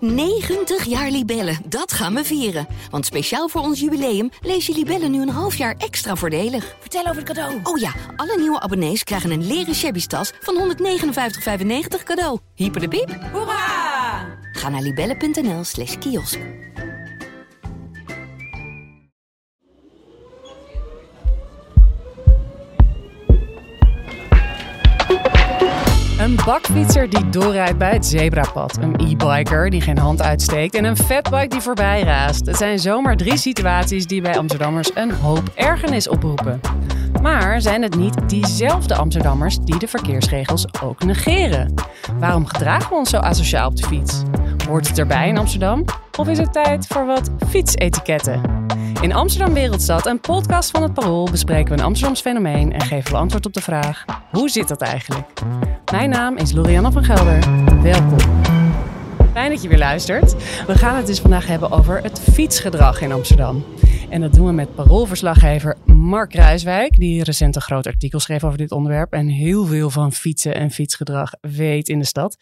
90 jaar Libellen, dat gaan we vieren. Want speciaal voor ons jubileum lees je Libellen nu een half jaar extra voordelig. Vertel over het cadeau. Oh ja, alle nieuwe abonnees krijgen een leren shabby tas van 159,95 cadeau. Hyper de piep. Hoera! Ga naar libellen.nl/kiosk. Een bakfietser die doorrijdt bij het zebrapad. Een e-biker die geen hand uitsteekt. En een fatbike die voorbij raast. Het zijn zomaar 3 situaties die bij Amsterdammers een hoop ergernis oproepen. Maar zijn het niet diezelfde Amsterdammers die de verkeersregels ook negeren? Waarom gedragen we ons zo asociaal op de fiets? Hoort het erbij in Amsterdam? Of is het tijd voor wat fietsetiketten? In Amsterdam Wereldstad, een podcast van het Parool, bespreken we een Amsterdams fenomeen en geven we antwoord op de vraag: hoe zit dat eigenlijk? Mijn naam is Lorianne van Gelder. Welkom. Fijn dat je weer luistert. We gaan het dus vandaag hebben over het fietsgedrag in Amsterdam. En dat doen we met Paroolverslaggever Mark Kruiswijk, die recent een groot artikel schreef over dit onderwerp en heel veel van fietsen en fietsgedrag weet in de stad.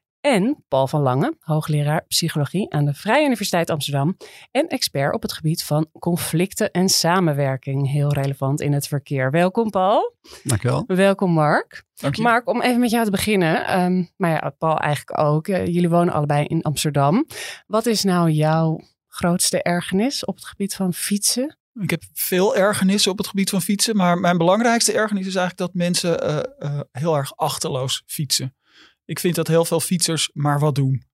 En Paul van Lange, hoogleraar psychologie aan de Vrije Universiteit Amsterdam en expert op het gebied van conflicten en samenwerking. Heel relevant in het verkeer. Welkom Paul. Dankjewel. Welkom Mark. Dank je. Mark, om even met jou te beginnen, maar ja, Paul eigenlijk ook. Jullie wonen allebei in Amsterdam. Wat is nou jouw grootste ergernis op het gebied van fietsen? Ik heb veel ergernissen op het gebied van fietsen, maar mijn belangrijkste ergernis is eigenlijk dat mensen heel erg achterloos fietsen. Ik vind dat heel veel fietsers maar wat doen.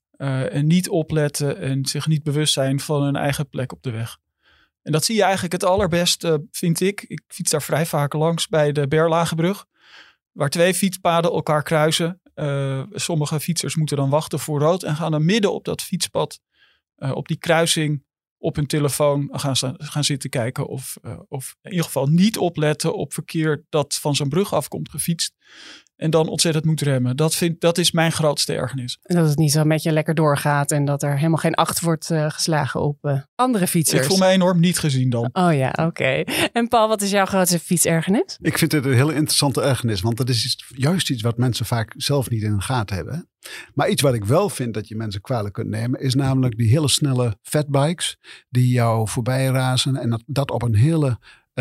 En niet opletten en zich niet bewust zijn van hun eigen plek op de weg. En dat zie je eigenlijk het allerbest, vind ik. Ik fiets daar vrij vaak langs bij de Berlagebrug, waar 2 fietspaden elkaar kruisen. Sommige fietsers moeten dan wachten voor rood en gaan dan midden op dat fietspad, op die kruising, op hun telefoon gaan zitten kijken of in ieder geval niet opletten op verkeer dat van zo'n brug afkomt gefietst. En dan ontzettend moet remmen. Dat is mijn grootste ergernis. En dat het niet zo met je lekker doorgaat en dat er helemaal geen acht wordt geslagen op andere fietsers. Ik voel me enorm niet gezien dan. Oh ja, oké. En Paul, wat is jouw grootste fietsergernis? Ik vind het een hele interessante ergernis. Want dat is juist iets wat mensen vaak zelf niet in de gaten hebben. Maar iets wat ik wel vind dat je mensen kwalijk kunt nemen, is namelijk die hele snelle fatbikes die jou voorbij razen. En dat op een hele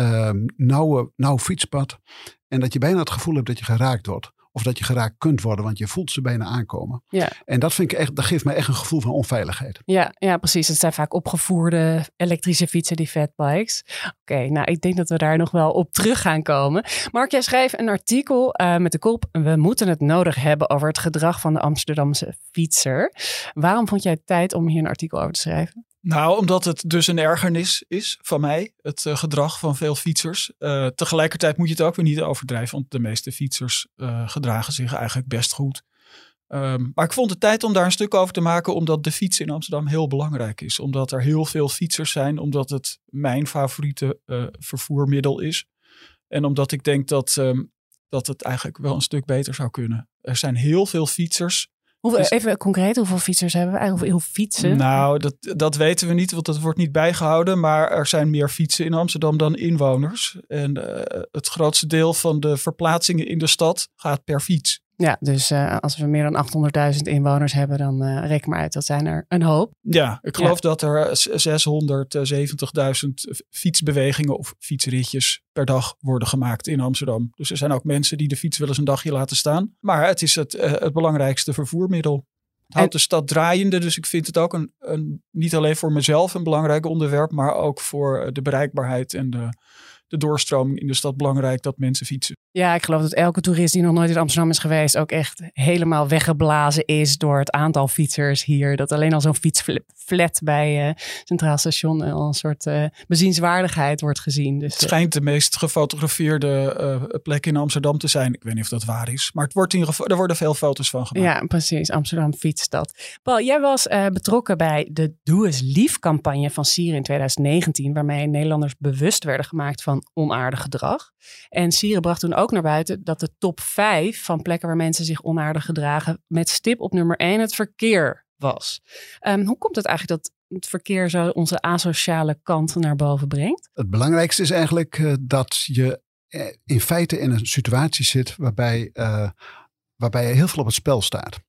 nauw fietspad. En dat je bijna het gevoel hebt dat je geraakt wordt. Of dat je geraakt kunt worden, want je voelt ze bijna aankomen. Ja. En dat geeft mij echt een gevoel van onveiligheid. Ja, precies. Het zijn vaak opgevoerde elektrische fietsen, die fatbikes. Oké, nou ik denk dat we daar nog wel op terug gaan komen. Mark, jij schreef een artikel met de kop: we moeten het nodig hebben over het gedrag van de Amsterdamse fietser. Waarom vond jij tijd om hier een artikel over te schrijven? Nou, omdat het dus een ergernis is van mij, het gedrag van veel fietsers. Tegelijkertijd moet je het ook weer niet overdrijven, want de meeste fietsers gedragen zich eigenlijk best goed. Maar ik vond het tijd om daar een stuk over te maken, omdat de fiets in Amsterdam heel belangrijk is. Omdat er heel veel fietsers zijn, omdat het mijn favoriete vervoermiddel is. En omdat ik denk dat het eigenlijk wel een stuk beter zou kunnen. Er zijn heel veel fietsers. Even concreet, hoeveel fietsers hebben we eigenlijk? Hoeveel fietsen? Nou, dat weten we niet, want dat wordt niet bijgehouden. Maar er zijn meer fietsen in Amsterdam dan inwoners. En het grootste deel van de verplaatsingen in de stad gaat per fiets. Ja, dus als we meer dan 800.000 inwoners hebben, dan reken maar uit, dat zijn er een hoop. Ja, ik geloof dat er 670.000 fietsbewegingen of fietsritjes per dag worden gemaakt in Amsterdam. Dus er zijn ook mensen die de fiets wel eens een dagje laten staan. Maar het is het belangrijkste vervoermiddel. Het houdt de stad draaiende, dus ik vind het ook niet alleen voor mezelf een belangrijk onderwerp, maar ook voor de bereikbaarheid en de doorstroming in de stad belangrijk dat mensen fietsen. Ja, ik geloof dat elke toerist die nog nooit in Amsterdam is geweest ook echt helemaal weggeblazen is door het aantal fietsers hier. Dat alleen al zo'n fietsflat bij Centraal Station al een soort bezienswaardigheid wordt gezien. Dus, het schijnt de meest gefotografeerde plek in Amsterdam te zijn. Ik weet niet of dat waar is, maar er worden veel foto's van gemaakt. Ja, precies. Amsterdam fietsstad. Paul, jij was betrokken bij de Doe eens lief campagne van Sieren in 2019, waarmee Nederlanders bewust werden gemaakt van onaardig gedrag. En Sieren bracht toen ook naar buiten dat de top 5 van plekken waar mensen zich onaardig gedragen met stip op nummer 1 het verkeer was. Hoe komt het eigenlijk dat het verkeer zo onze asociale kant naar boven brengt? Het belangrijkste is eigenlijk dat je in feite in een situatie zit waarbij heel veel op het spel staat.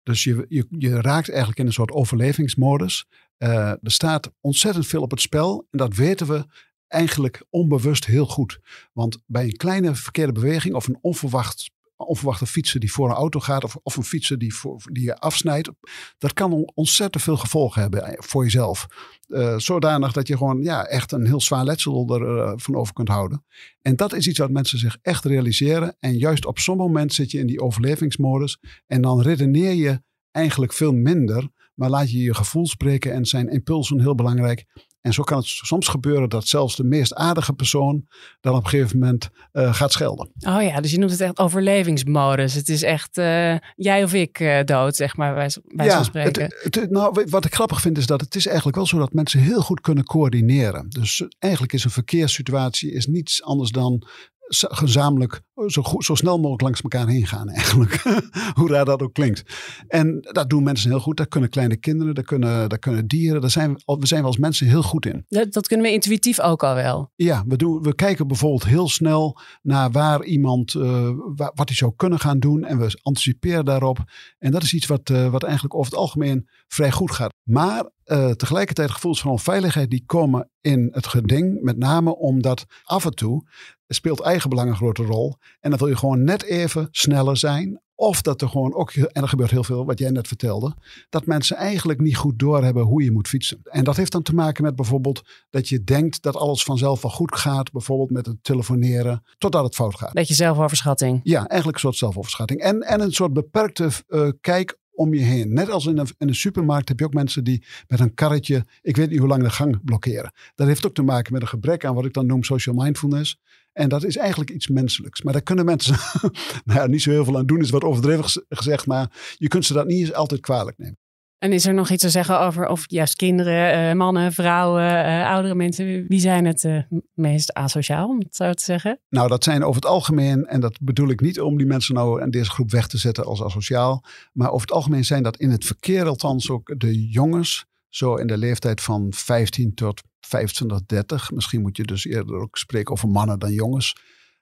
Dus je raakt eigenlijk in een soort overlevingsmodus. Er staat ontzettend veel op het spel. En dat weten we eigenlijk onbewust heel goed. Want bij een kleine verkeerde beweging of een onverwachte fietser die voor een auto gaat of een fietser die je afsnijdt. Dat kan ontzettend veel gevolgen hebben voor jezelf. Zodanig dat je gewoon echt een heel zwaar letsel ervan over kunt houden. En dat is iets wat mensen zich echt realiseren. En juist op zo'n moment zit je in die overlevingsmodus. En dan redeneer je eigenlijk veel minder. Maar laat je je gevoel spreken en zijn impulsen heel belangrijk. En zo kan het soms gebeuren dat zelfs de meest aardige persoon dan op een gegeven moment gaat schelden. Oh ja, dus je noemt het echt overlevingsmodus. Het is echt jij of ik dood, zeg maar, bij zo'n spreken. Wat ik grappig vind is dat het is eigenlijk wel zo dat mensen heel goed kunnen coördineren. Dus eigenlijk is een verkeerssituatie is niets anders dan gezamenlijk zo snel mogelijk langs elkaar heen gaan eigenlijk. Hoe raar dat ook klinkt. En dat doen mensen heel goed. Daar kunnen kleine kinderen, daar kunnen dieren. We zijn we als mensen heel goed in. Dat kunnen we intuïtief ook al wel. Ja, we kijken bijvoorbeeld heel snel naar waar iemand, wat hij zou kunnen gaan doen. En we anticiperen daarop. En dat is iets wat eigenlijk over het algemeen vrij goed gaat. Maar tegelijkertijd gevoelens van onveiligheid die komen in het geding. Met name omdat af en toe speelt eigenbelang een grote rol. En dan wil je gewoon net even sneller zijn. Of dat er gewoon ook, en er gebeurt heel veel wat jij net vertelde. Dat mensen eigenlijk niet goed doorhebben hoe je moet fietsen. En dat heeft dan te maken met bijvoorbeeld dat je denkt dat alles vanzelf wel goed gaat. Bijvoorbeeld met het telefoneren totdat het fout gaat. Beetje zelfoverschatting. Ja, eigenlijk een soort zelfoverschatting. En een soort beperkte kijk om je heen. Net als in een supermarkt heb je ook mensen die met een karretje, ik weet niet hoe lang de gang blokkeren. Dat heeft ook te maken met een gebrek aan wat ik dan noem social mindfulness. En dat is eigenlijk iets menselijks. Maar daar kunnen mensen niet zo heel veel aan doen. Is wat overdreven gezegd, maar je kunt ze dat niet eens altijd kwalijk nemen. En is er nog iets te zeggen over of juist kinderen, mannen, vrouwen, oudere mensen? Wie zijn het meest asociaal, om het zo te zeggen? Nou, dat zijn over het algemeen, en dat bedoel ik niet om die mensen nou in deze groep weg te zetten als asociaal. Maar over het algemeen zijn dat in het verkeer althans ook de jongens. Zo in de leeftijd van 15 tot 25, 30. Misschien moet je dus eerder ook spreken over mannen dan jongens.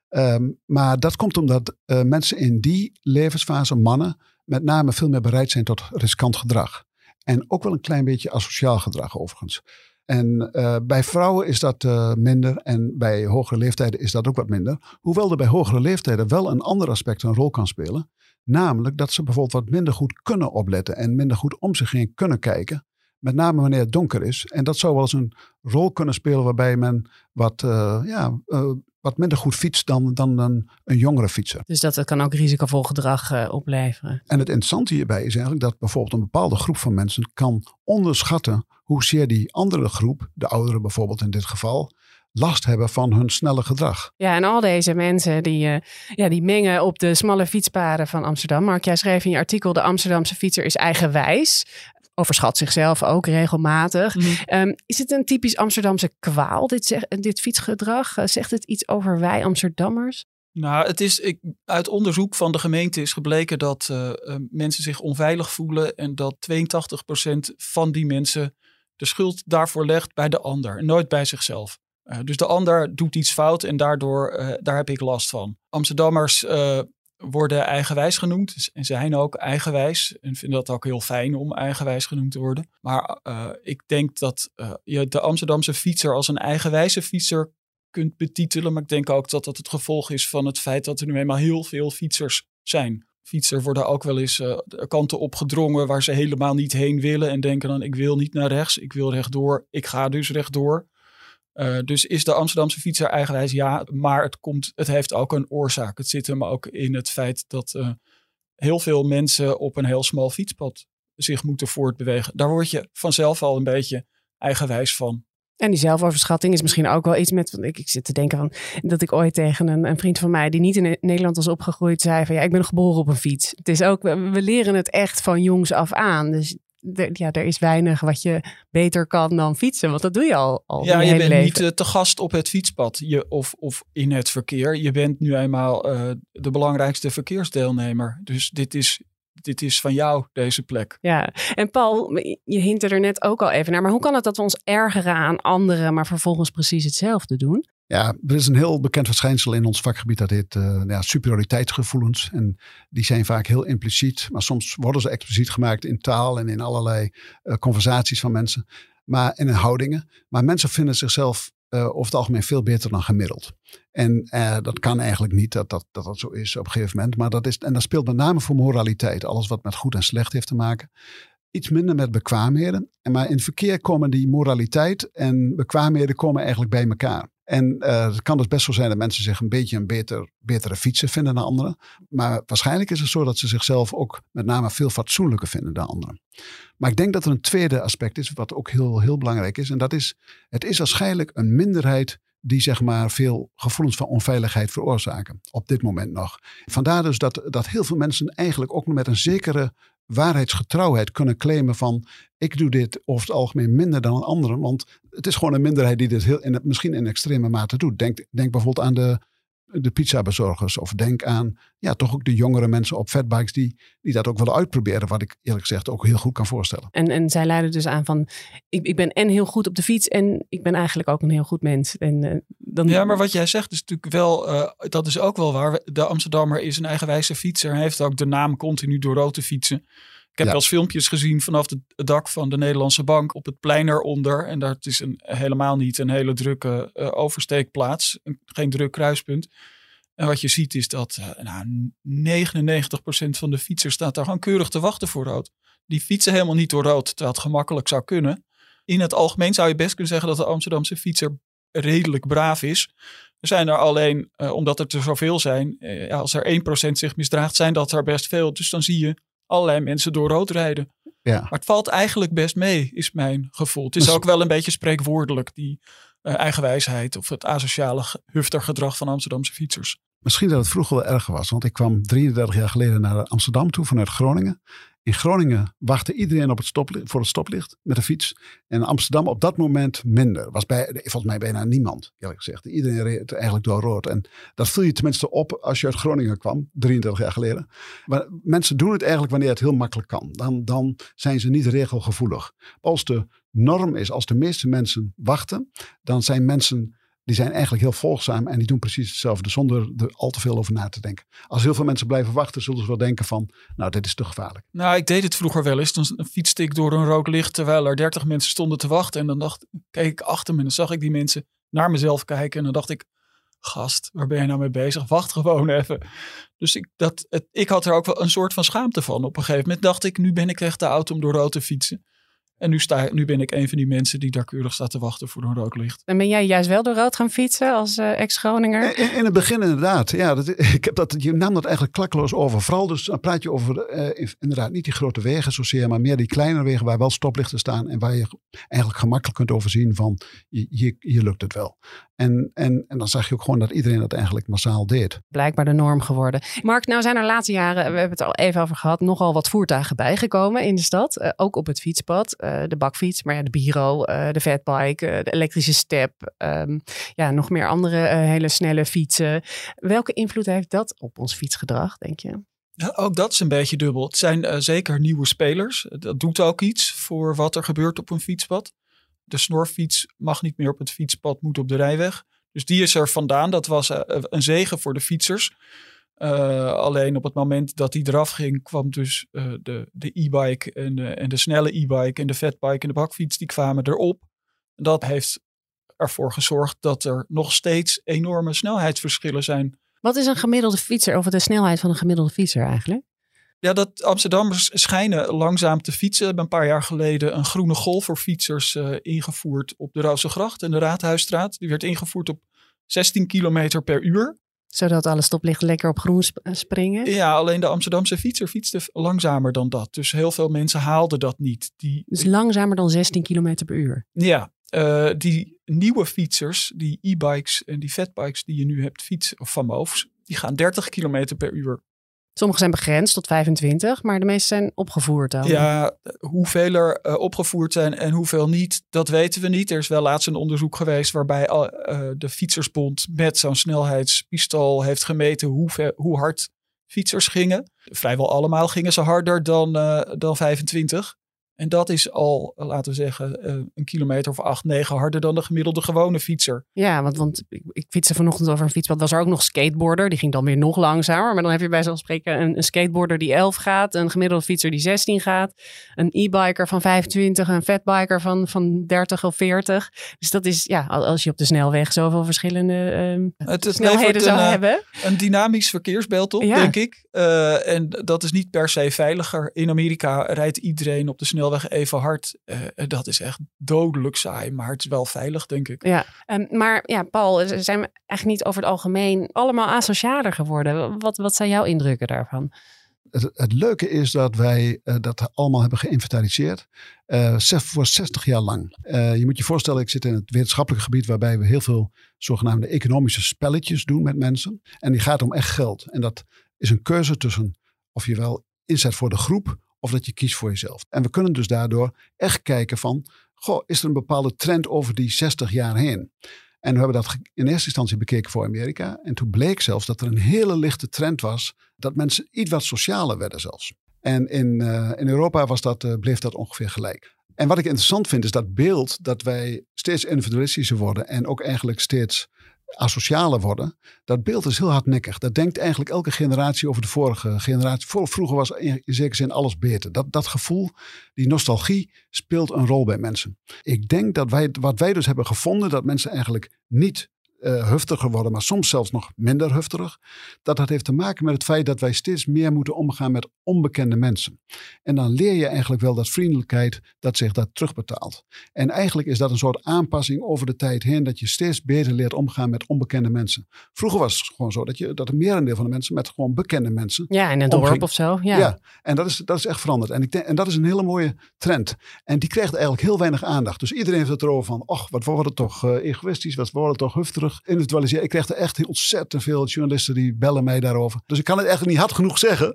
Maar dat komt omdat mensen in die levensfase, mannen, met name veel meer bereid zijn tot riskant gedrag. En ook wel een klein beetje asociaal gedrag overigens. En bij vrouwen is dat minder en bij hogere leeftijden is dat ook wat minder. Hoewel er bij hogere leeftijden wel een ander aspect een rol kan spelen. Namelijk dat ze bijvoorbeeld wat minder goed kunnen opletten en minder goed om zich heen kunnen kijken. Met name wanneer het donker is. En dat zou wel eens een rol kunnen spelen waarbij men wat minder goed fietst dan een jongere fietser. Dus dat kan ook risicovol gedrag opleveren. En het interessante hierbij is eigenlijk dat bijvoorbeeld een bepaalde groep van mensen kan onderschatten hoezeer die andere groep, de ouderen bijvoorbeeld in dit geval, last hebben van hun snelle gedrag. Ja, en al deze mensen die mengen op de smalle fietspaden van Amsterdam. Mark, jij schreef in je artikel: de Amsterdamse fietser is eigenwijs. Overschat zichzelf ook regelmatig. Is het een typisch Amsterdamse kwaal, dit fietsgedrag? Zegt het iets over wij Amsterdammers? Nou, uit onderzoek van de gemeente is gebleken dat mensen zich onveilig voelen. En dat 82% van die mensen de schuld daarvoor legt bij de ander. Nooit bij zichzelf. Dus de ander doet iets fout en daardoor daar heb ik last van. Amsterdammers worden eigenwijs genoemd en zijn ook eigenwijs. En vinden dat ook heel fijn om eigenwijs genoemd te worden. Maar ik denk dat je de Amsterdamse fietser als een eigenwijze fietser kunt betitelen. Maar ik denk ook dat dat het gevolg is van het feit dat er nu eenmaal heel veel fietsers zijn. Fietsers worden ook wel eens kanten opgedrongen waar ze helemaal niet heen willen. En denken dan: ik wil niet naar rechts, ik wil rechtdoor, ik ga dus rechtdoor. Dus is de Amsterdamse fietser eigenwijs? Ja, maar het heeft ook een oorzaak. Het zit hem ook in het feit dat heel veel mensen op een heel smal fietspad zich moeten voortbewegen. Daar word je vanzelf al een beetje eigenwijs van. En die zelfoverschatting is misschien ook wel iets met... Ik zit te denken van dat ik ooit tegen een vriend van mij die niet in Nederland was opgegroeid zei van: ja, ik ben geboren op een fiets. Het is ook, we leren het echt van jongs af aan. Dus er is weinig wat je beter kan dan fietsen. Want dat doe je al ja, je bent leven. niet te gast op het fietspad of in het verkeer. Je bent nu eenmaal de belangrijkste verkeersdeelnemer. Dus dit is van jou, deze plek. Ja, en Paul, je hint er net ook al even naar. Maar hoe kan het dat we ons ergeren aan anderen, maar vervolgens precies hetzelfde doen? Ja, er is een heel bekend verschijnsel in ons vakgebied. Dat heet superioriteitsgevoelens. En die zijn vaak heel impliciet. Maar soms worden ze expliciet gemaakt in taal en in allerlei conversaties van mensen. En in houdingen. Maar mensen vinden zichzelf over het algemeen veel beter dan gemiddeld. En dat kan eigenlijk niet dat zo is op een gegeven moment. Maar dat speelt met name voor moraliteit. Alles wat met goed en slecht heeft te maken. Iets minder met bekwaamheden. Maar in het verkeer komen die moraliteit en bekwaamheden komen eigenlijk bij elkaar. En het kan dus best zo zijn dat mensen zich een beetje een betere fietser vinden dan anderen. Maar waarschijnlijk is het zo dat ze zichzelf ook met name veel fatsoenlijker vinden dan anderen. Maar ik denk dat er een tweede aspect is wat ook heel, heel belangrijk is. En dat is, het is waarschijnlijk een minderheid die zeg maar veel gevoelens van onveiligheid veroorzaken. Op dit moment nog. Vandaar dus dat heel veel mensen eigenlijk ook met een zekere waarheidsgetrouwheid kunnen claimen van ik doe dit over het algemeen minder dan anderen. Want het is gewoon een minderheid die dit misschien in extreme mate doet. Denk bijvoorbeeld aan de pizzabezorgers. Of denk aan toch ook de jongere mensen op fatbikes die dat ook willen uitproberen. Wat ik eerlijk gezegd ook heel goed kan voorstellen. En zij leiden dus aan van ik ben en heel goed op de fiets en ik ben eigenlijk ook een heel goed mens. Ja, maar wat jij zegt is natuurlijk wel, dat is ook wel waar. De Amsterdammer is een eigenwijze fietser. Hij heeft ook de naam continu door rood te fietsen. Ik heb wel eens filmpjes gezien vanaf het dak van de Nederlandse Bank op het plein eronder. En dat is helemaal niet een hele drukke oversteekplaats. Geen druk kruispunt. En wat je ziet is dat 99% van de fietsers staat daar gewoon keurig te wachten voor rood. Die fietsen helemaal niet door rood, terwijl het gemakkelijk zou kunnen. In het algemeen zou je best kunnen zeggen dat de Amsterdamse fietser redelijk braaf is. Er zijn er alleen, omdat er te zoveel zijn, als er 1% zich misdraagt, zijn dat er best veel. Dus dan zie je allerlei mensen door rood rijden. Ja. Maar het valt eigenlijk best mee, is mijn gevoel. Het is ook wel een beetje spreekwoordelijk, die eigenwijsheid of het asociale huftergedrag van Amsterdamse fietsers. Misschien dat het vroeger wel erger was, want ik kwam 33 jaar geleden naar Amsterdam toe vanuit Groningen. In Groningen wachtte iedereen op voor het stoplicht met een fiets. En in Amsterdam op dat moment minder. Was volgens mij bijna niemand, eerlijk gezegd. Iedereen reed eigenlijk door rood. En dat viel je tenminste op als je uit Groningen kwam, 33 jaar geleden. Maar mensen doen het eigenlijk wanneer het heel makkelijk kan. Dan zijn ze niet regelgevoelig. Als de norm is, als de meeste mensen wachten, dan zijn mensen die zijn eigenlijk heel volgzaam en die doen precies hetzelfde zonder er al te veel over na te denken. Als heel veel mensen blijven wachten, zullen ze wel denken van, nou, dit is te gevaarlijk. Nou, ik deed het vroeger wel eens. Dan fietste ik door een rood licht terwijl er 30 mensen stonden te wachten. En dan keek ik achter me en dan zag ik die mensen naar mezelf kijken. En dan dacht ik, gast, waar ben je nou mee bezig? Wacht gewoon even. Dus ik had er ook wel een soort van schaamte van. Op een gegeven moment dacht ik, nu ben ik echt te oud om door rood te fietsen. En nu ben ik een van die mensen die daar keurig staat te wachten voor een rood licht. En ben jij juist wel door rood gaan fietsen als ex-Groninger? In het begin inderdaad. Ja, je nam dat eigenlijk klakkeloos over. Vooral dus dan praat je over inderdaad niet die grote wegen zozeer, maar meer die kleinere wegen waar wel stoplichten staan en waar je eigenlijk gemakkelijk kunt overzien van hier lukt het wel. En dan zag je ook gewoon dat iedereen dat eigenlijk massaal deed. Blijkbaar de norm geworden. Mark, nou zijn er de laatste jaren, we hebben het al even over gehad, nogal wat voertuigen bijgekomen in de stad. Ook op het fietspad. De bakfiets, maar de Biro, de fatbike, de elektrische step. Nog meer andere hele snelle fietsen. Welke invloed heeft dat op ons fietsgedrag, denk je? Ja, ook dat is een beetje dubbel. Het zijn zeker nieuwe spelers. Dat doet ook iets voor wat er gebeurt op een fietspad. De snorfiets mag niet meer op het fietspad, moet op de rijweg. Dus die is er vandaan. Dat was een zegen voor de fietsers. Alleen op het moment dat die eraf ging, kwam dus de e-bike en de snelle e-bike en de fatbike en de bakfiets, die kwamen erop. En dat heeft ervoor gezorgd dat er nog steeds enorme snelheidsverschillen zijn. Wat is een gemiddelde fietser of de snelheid van een gemiddelde fietser eigenlijk? Ja, dat Amsterdammers schijnen langzaam te fietsen. We hebben een paar jaar geleden een groene golf voor fietsers ingevoerd op de Rozengracht en de Raadhuisstraat. Die werd ingevoerd op 16 kilometer per uur. Zodat alle stoplichten lekker op groen springen? Ja, alleen de Amsterdamse fietser fietste langzamer dan dat. Dus heel veel mensen haalden dat niet. Dus langzamer dan 16 kilometer per uur? Ja, die nieuwe fietsers, die e-bikes en die fatbikes die je nu hebt fietsen, of van MOVE's, die gaan 30 kilometer per uur. Sommige zijn begrensd tot 25, maar de meeste zijn opgevoerd dan. Ja, hoeveel er opgevoerd zijn en hoeveel niet, dat weten we niet. Er is wel laatst een onderzoek geweest waarbij de Fietsersbond met zo'n snelheidspistool heeft gemeten hoe hard fietsers gingen. Vrijwel allemaal gingen ze harder dan 25. En dat is al, laten we zeggen, een kilometer of 8, 9 harder dan de gemiddelde gewone fietser. Ja, want ik fietste vanochtend over een fietspad. Was er ook nog skateboarder. Die ging dan weer nog langzamer. Maar dan heb je bij zo'n spreken een skateboarder die 11 gaat. Een gemiddelde fietser die 16 gaat. Een e-biker van 25. Een fatbiker van 30 of 40. Dus dat is, ja, als je op de snelweg zoveel verschillende snelheden zou hebben. Een dynamisch verkeersbeeld op, denk ik. En dat is niet per se veiliger. In Amerika rijdt iedereen op de snelweg even hard. Dat is echt dodelijk saai, maar het is wel veilig, denk ik. Ja, maar ja, Paul, zijn we eigenlijk niet over het algemeen allemaal asocialer geworden? Wat zijn jouw indrukken daarvan? Het leuke is dat wij dat allemaal hebben geïnventariseerd voor 60 jaar lang. Je moet je voorstellen, ik zit in het wetenschappelijk gebied waarbij we heel veel zogenaamde economische spelletjes doen met mensen. En die gaat om echt geld. En dat is een keuze tussen of je wel inzet voor de groep of dat je kiest voor jezelf. En we kunnen dus daardoor echt kijken van, is er een bepaalde trend over die 60 jaar heen? En we hebben dat in eerste instantie bekeken voor Amerika. En toen bleek zelfs dat er een hele lichte trend was dat mensen iets wat socialer werden zelfs. En in Europa bleef dat ongeveer gelijk. En wat ik interessant vind is dat beeld dat wij steeds individualistischer worden en ook eigenlijk steeds asocialer worden. Dat beeld is heel hardnekkig. Dat denkt eigenlijk elke generatie over de vorige generatie. Vroeger was in zekere zin alles beter. Dat gevoel, die nostalgie speelt een rol bij mensen. Ik denk dat wat wij dus hebben gevonden, dat mensen eigenlijk niet huftiger worden, maar soms zelfs nog minder hufterig. Dat heeft te maken met het feit dat wij steeds meer moeten omgaan met onbekende mensen. En dan leer je eigenlijk wel dat vriendelijkheid, dat zich dat terugbetaalt. En eigenlijk is dat een soort aanpassing over de tijd heen, dat je steeds beter leert omgaan met onbekende mensen. Vroeger was het gewoon zo dat een merendeel van de mensen met gewoon bekende mensen. Ja, in een dorp of zo. Ja, en dat is echt veranderd. En dat is een hele mooie trend. En die krijgt eigenlijk heel weinig aandacht. Dus iedereen heeft het erover van, wat wordt het toch egoïstisch, wat wordt het toch hufterig. Individualiseren. Ik krijg er echt ontzettend veel journalisten die bellen mij daarover. Dus ik kan het eigenlijk niet hard genoeg zeggen.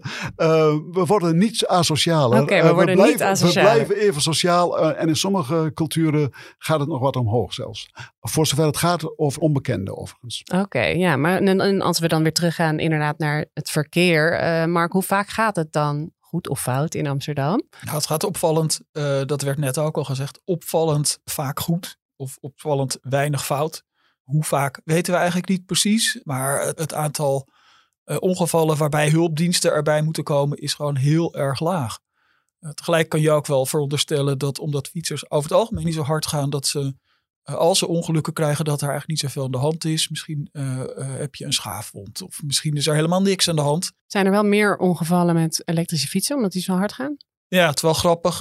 We worden niet asocialer. Oké, we worden niet asocialer. We blijven even sociaal. En in sommige culturen gaat het nog wat omhoog zelfs. Voor zover het gaat over onbekenden overigens. Oké, ja. Maar en als we dan weer teruggaan inderdaad naar het verkeer. Mark, hoe vaak gaat het dan goed of fout in Amsterdam? Nou, het gaat opvallend. Dat werd net ook al gezegd. Opvallend vaak goed. Of opvallend weinig fout. Hoe vaak weten we eigenlijk niet precies. Maar het aantal ongevallen waarbij hulpdiensten erbij moeten komen is gewoon heel erg laag. Tegelijk kan je ook wel veronderstellen dat omdat fietsers over het algemeen niet zo hard gaan, dat ze als ze ongelukken krijgen dat er eigenlijk niet zoveel aan de hand is. Misschien heb je een schaafwond of misschien is er helemaal niks aan de hand. Zijn er wel meer ongevallen met elektrische fietsen omdat die zo hard gaan? Ja, het is wel grappig.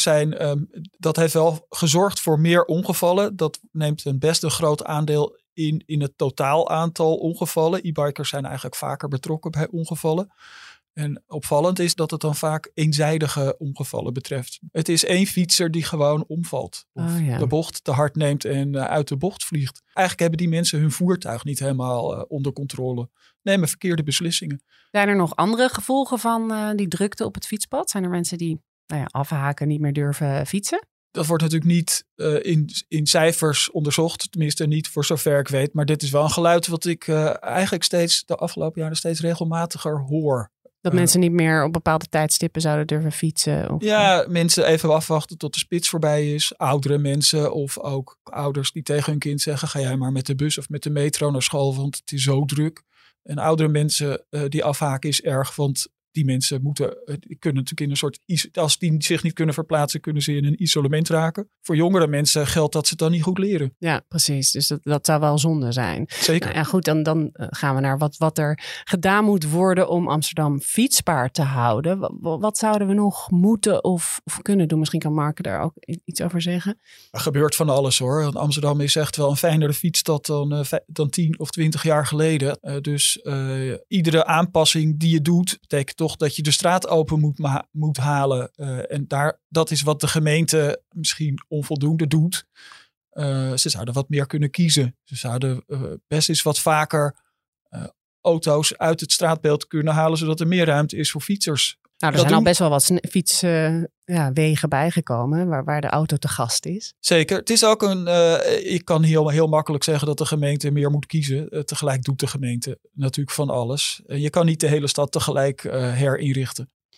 Dat heeft wel gezorgd voor meer ongevallen. Dat neemt best een groot aandeel in het totaal aantal ongevallen. E-bikers zijn eigenlijk vaker betrokken bij ongevallen. En opvallend is dat het dan vaak eenzijdige ongevallen betreft. Het is één fietser die gewoon omvalt. Of de bocht te hard neemt en uit de bocht vliegt. Eigenlijk hebben die mensen hun voertuig niet helemaal onder controle. Nemen verkeerde beslissingen. Zijn er nog andere gevolgen van die drukte op het fietspad? Zijn er mensen die afhaken, niet meer durven fietsen? Dat wordt natuurlijk niet in cijfers onderzocht. Tenminste niet voor zover ik weet. Maar dit is wel een geluid wat ik eigenlijk de afgelopen jaren steeds regelmatiger hoor. Dat mensen niet meer op bepaalde tijdstippen zouden durven fietsen? Of... Ja, mensen even afwachten tot de spits voorbij is. Oudere mensen of ook ouders die tegen hun kind zeggen, ga jij maar met de bus of met de metro naar school, want het is zo druk. En oudere mensen die afhaken is erg, want die mensen kunnen natuurlijk in een soort, als die zich niet kunnen verplaatsen, kunnen ze in een isolement raken. Voor jongere mensen geldt dat ze het dan niet goed leren. Ja, precies. Dus dat zou wel zonde zijn. Zeker. Nou ja, goed, dan gaan we naar wat er gedaan moet worden om Amsterdam fietsbaar te houden. Wat zouden we nog moeten of kunnen doen? Misschien kan Mark daar ook iets over zeggen. Er gebeurt van alles hoor. Want Amsterdam is echt wel een fijnere fietsstad dan 10 of 20 jaar geleden. Dus iedere aanpassing die je doet, betekent toch dat je de straat open moet halen. En dat is wat de gemeente misschien onvoldoende doet. Ze zouden wat meer kunnen kiezen. Ze zouden best eens wat vaker auto's uit het straatbeeld kunnen halen, zodat er meer ruimte is voor fietsers. Nou, er zijn al best wel wat fietswegen bijgekomen waar de auto te gast is. Zeker. Het is ook ik kan heel makkelijk zeggen dat de gemeente meer moet kiezen. Tegelijk doet de gemeente natuurlijk van alles. Je kan niet de hele stad tegelijk herinrichten.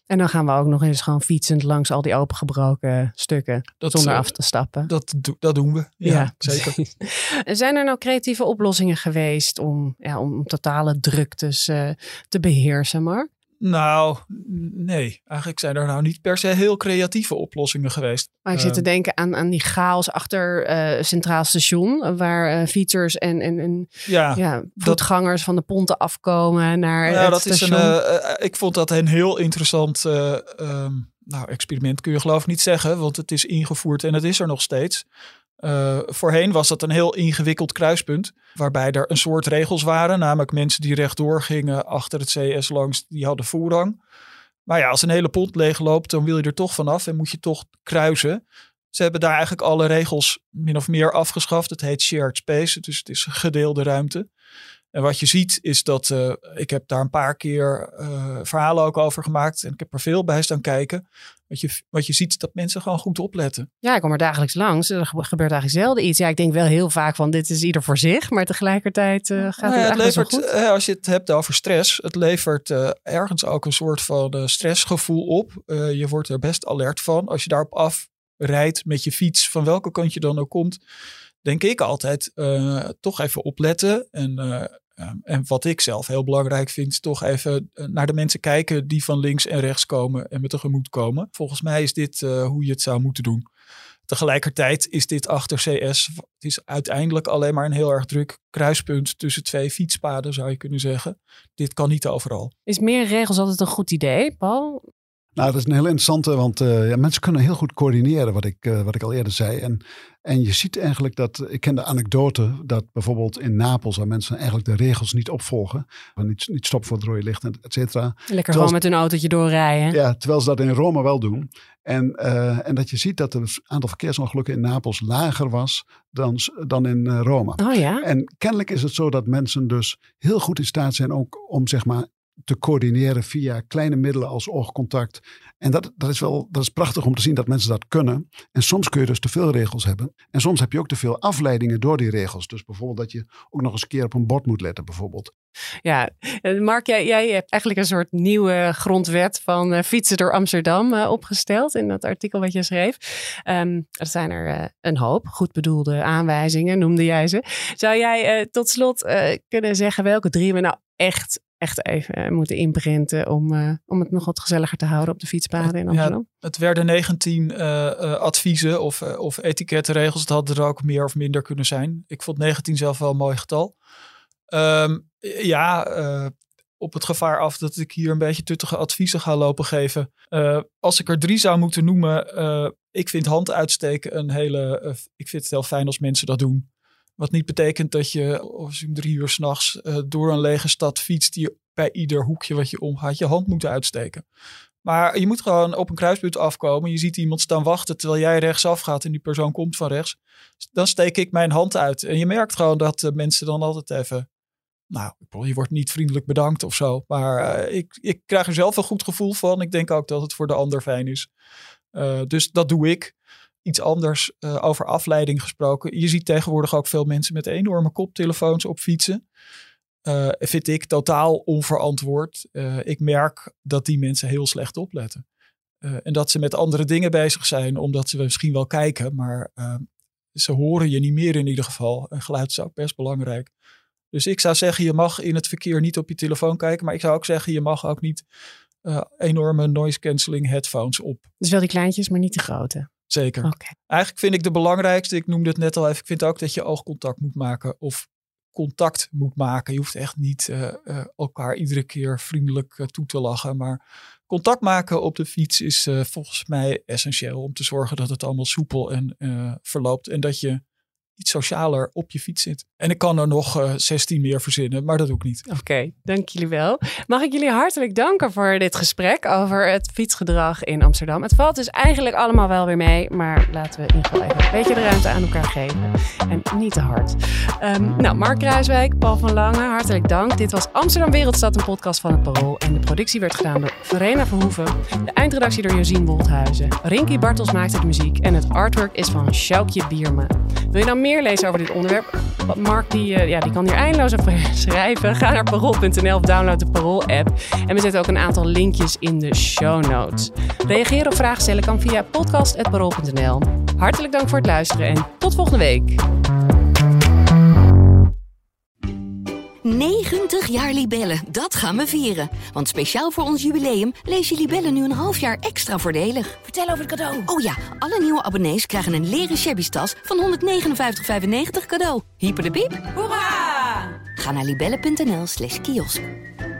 En dan gaan we ook nog eens gewoon fietsend langs al die opengebroken stukken zonder af te stappen. Dat doen we, ja zeker. Zijn er nou creatieve oplossingen geweest om totale druktes te beheersen, Mark? Nou, nee. Eigenlijk zijn er nou niet per se heel creatieve oplossingen geweest. Maar ik zit te denken aan die chaos achter Centraal Station. Waar fietsers en voetgangers van de ponten afkomen naar het station. Ik vond dat een heel interessant experiment kun je geloof ik niet zeggen. Want het is ingevoerd en het is er nog steeds. Voorheen was dat een heel ingewikkeld kruispunt. Waarbij er een soort regels waren. Namelijk mensen die rechtdoor gingen achter het CS langs. Die hadden voorrang. Maar ja, als een hele pont leeg loopt. Dan wil je er toch vanaf. En moet je toch kruisen. Ze hebben daar eigenlijk alle regels min of meer afgeschaft. Het heet shared space. Dus het is gedeelde ruimte. En wat je ziet is dat ik heb daar een paar keer verhalen ook over gemaakt. En ik heb er veel bij staan kijken. Wat je ziet is dat mensen gewoon goed opletten. Ja, ik kom er dagelijks langs. Er gebeurt eigenlijk zelden iets. Ja, ik denk wel heel vaak van dit is ieder voor zich. Maar tegelijkertijd gaat het levert, zo goed. Als je het hebt over stress. Het levert ergens ook een soort van stressgevoel op. Je wordt er best alert van. Als je daarop afrijdt met je fiets. Van welke kant je dan ook komt. Denk ik altijd toch even opletten. En wat ik zelf heel belangrijk vind, toch even naar de mensen kijken die van links en rechts komen en me tegemoet komen. Volgens mij is dit hoe je het zou moeten doen. Tegelijkertijd is dit achter CS, het is uiteindelijk alleen maar een heel erg druk kruispunt tussen twee fietspaden, zou je kunnen zeggen. Dit kan niet overal. Is meer regels altijd een goed idee, Paul? Nou, dat is een heel interessante, want mensen kunnen heel goed coördineren, wat ik al eerder zei. En je ziet eigenlijk dat, ik ken de anekdote, dat bijvoorbeeld in Napels, waar mensen eigenlijk de regels niet opvolgen. Niet stoppen voor het rode licht, et cetera. Lekker gewoon met hun autootje doorrijden. Ja, terwijl ze dat in Rome wel doen. En dat je ziet dat het aantal verkeersongelukken in Napels lager was dan in Rome. Oh ja? En kennelijk is het zo dat mensen dus heel goed in staat zijn ook om zeg maar te coördineren via kleine middelen als oogcontact. En dat is prachtig om te zien dat mensen dat kunnen. En soms kun je dus te veel regels hebben. En soms heb je ook te veel afleidingen door die regels. Dus bijvoorbeeld dat je ook nog eens een keer op een bord moet letten bijvoorbeeld. Ja, Mark, jij hebt eigenlijk een soort nieuwe grondwet van fietsen door Amsterdam opgesteld in dat artikel wat je schreef. Er zijn er een hoop goed bedoelde aanwijzingen, noemde jij ze. Zou jij tot slot kunnen zeggen welke 3 we nou echt even moeten inprinten om het nog wat gezelliger te houden op de fietspaden in Amsterdam? Ja, het werden 19 adviezen of etikettenregels. Het had er ook meer of minder kunnen zijn. Ik vond 19 zelf wel een mooi getal. Op het gevaar af dat ik hier een beetje tuttige adviezen ga lopen geven. Als ik er 3 zou moeten noemen. Ik vind hand uitsteken ik vind het heel fijn als mensen dat doen. Wat niet betekent dat je als je om 3 uur 's nachts door een lege stad fietst, die bij ieder hoekje wat je omgaat je hand moet uitsteken. Maar je moet gewoon op een kruispunt afkomen. Je ziet iemand staan wachten terwijl jij rechtsaf gaat en die persoon komt van rechts. Dan steek ik mijn hand uit. En je merkt gewoon dat mensen dan altijd even... Nou, je wordt niet vriendelijk bedankt of zo. Maar ik krijg er zelf een goed gevoel van. Ik denk ook dat het voor de ander fijn is. Dus dat doe ik. Iets anders over afleiding gesproken. Je ziet tegenwoordig ook veel mensen met enorme koptelefoons op fietsen. Vind ik totaal onverantwoord. Ik merk dat die mensen heel slecht opletten. En dat ze met andere dingen bezig zijn. Omdat ze misschien wel kijken. Maar ze horen je niet meer in ieder geval. En geluid is ook best belangrijk. Dus ik zou zeggen, je mag in het verkeer niet op je telefoon kijken. Maar ik zou ook zeggen, je mag ook niet enorme noise cancelling headphones op. Dus wel die kleintjes, maar niet de grote. Zeker. Okay. Eigenlijk vind ik de belangrijkste, ik noemde het net al even, ik vind ook dat je oogcontact moet maken of contact moet maken. Je hoeft echt niet elkaar iedere keer vriendelijk toe te lachen. Maar contact maken op de fiets is volgens mij essentieel om te zorgen dat het allemaal soepel en verloopt. En dat je iets socialer op je fiets zit. En ik kan er nog 16 meer verzinnen, maar dat doe ik niet. Oké, dank jullie wel. Mag ik jullie hartelijk danken voor dit gesprek over het fietsgedrag in Amsterdam. Het valt dus eigenlijk allemaal wel weer mee, maar laten we in ieder geval even een beetje de ruimte aan elkaar geven. En niet te hard. Mark Kruiswijk, Paul van Lange, hartelijk dank. Dit was Amsterdam Wereldstad, een podcast van het Parool. En de productie werd gedaan door Verena Verhoeven. De eindredactie door Josien Wolthuizen. Rinky Bartels maakte de muziek en het artwork is van Sjoukje Bierma. Wil je nou meer meer lezen over dit onderwerp? Mark die kan hier eindeloos over schrijven. Ga naar parool.nl of download de Parool-app. En we zetten ook een aantal linkjes in de show notes. Reageren of vragen stellen kan via podcast@parool.nl. Hartelijk dank voor het luisteren en tot volgende week. 90 jaar Libellen, dat gaan we vieren. Want speciaal voor ons jubileum lees je Libellen nu een half jaar extra voordelig. Vertel over het cadeau. Oh ja, alle nieuwe abonnees krijgen een leren shabby tas van 159,95 cadeau. Hyper de piep. Hoera! Ga naar libellen.nl/kiosk.